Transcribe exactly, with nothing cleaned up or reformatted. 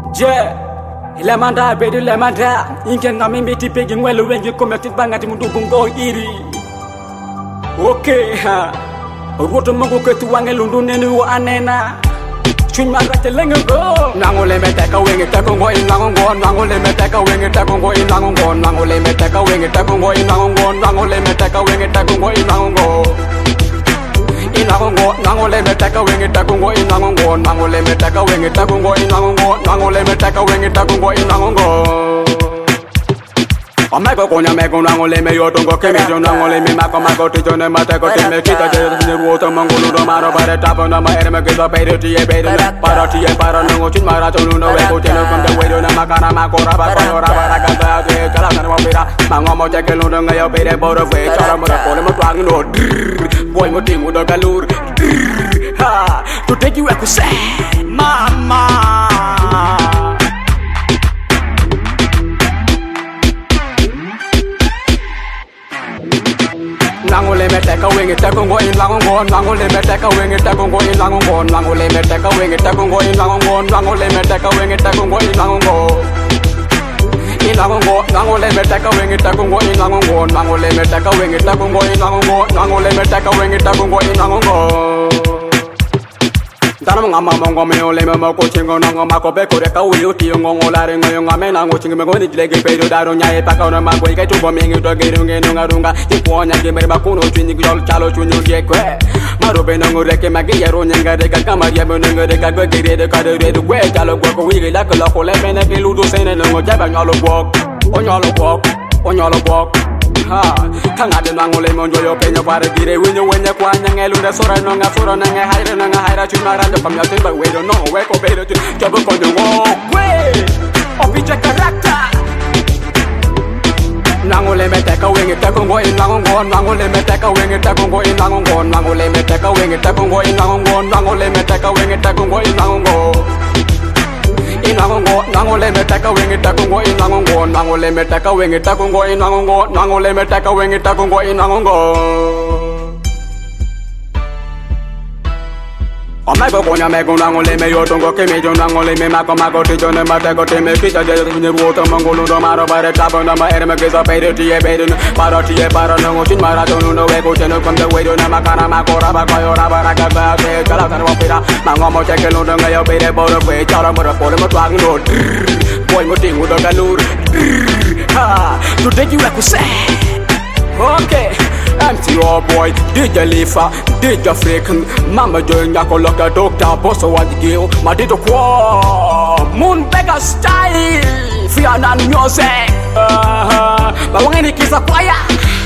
Je, ile manda bedu ile manda inke ngami miti pegi ngwelu wengi kometit bangati mundu bungo iri. Okay ha. Roto mungu ketu wange lundu nenu wa anena. Chun manga telenga go. Nangole meteka wengi tako ngo inango ngo nangole meteka wengi tako ngo inango ngo nangole meteka wengi tako ngo inango ngo nangole meteka wengi tako ngo inango ngo. Inango nangole meteka wengi tako ngo inango ngo nangole meteka wengi tako ngo inango ngo nangole meteka wengi tako ngo inango ngo. Ameko konya meko nangole me yoto ngo kemi jo nangole me mako mako tijo ne mate ko teme kita je ne ruota mangolo do maro bare tapo na ma ere me ke do beire ti e beire para ti e para no chin mara to no we ko teno kon de wedo na makana mako raba ko raba raga da de kala na mo pira mango mo je ke lo do ngayo beire boro we chara mo ko le mo twang no boy mo tingu do galur ha to take you to say mama. Nangole meteka wengi tako ngo inango ngo nangole meteka wengi tako ngo inango ngo nangole meteka wengi tako ngo inango ngo nangole meteka wengi tako ngo inango ngo inango ngo nangole meteka wengi tako ngo inango ngo nangole meteka wengi tako ngo inango ngo nangole meteka wengi tako ngo inango ngo. Dana ngama mongo me ole me mako chingo nango mako be kore ka uyu ti ngo ngolare ngo ngame nango chingo me ngoni dilege pedo daro nyae pa ka na mago ike tubo mingi to ge runge no ngarunga ti ponya ge mere bakuno chini gol chalo chunyu ge kwe maro be nango reke magi yaro nyanga de ka kamaria me nango de ka go ge de ka de de kwe chalo go ko wi la ko la ko le mena ke ludo sene nango jaba nyalo bok onyalo bok onyalo bok ha kangade nangole monjo yo penyo pare dire winyo wenye kwa nyangelu de sora no nga sora na nga haira na nga haira chunara de pamya temba we don't know we ko bedo jobo ko nyongo we opiche character nangole meteka wengi tako ngo inango ngo nangole meteka wengi tako ngo inango ngo nangole meteka wengi tako ngo inango ngo nangole meteka wengi tako ngo inango ngo inango ngo nangole meteka wengi tako ngo inango ngo nangole meteka wengi tako ngo inango ngo nangole meteka wengi tako ngo inango ngo. Ameko konya meko nangole me yoto ngo kemi jo nangole me mako mako tijo ne mate ko teme kita je ne ruota mangolo do maro bare tapo na ma ere me ke so peire ti e beire para ti e para no chin mara to no we ko teno kon de wedo na makana mako raba ko yo raba raga ba ke kala tan mo pira mango mo che ke lo do ngayo beire boro we chara mo ko le mo twang no boy mo tingu do galur ha to take you like say okay. M C O boy, D J Lifa, D J Freakin, Mama Joy Nyako Loka Doctor, Bosso Wadigeo, Madito Kwa, Moon Beggar Style, Fiona Music, uh-huh, Bawangini Kisa Kwaya.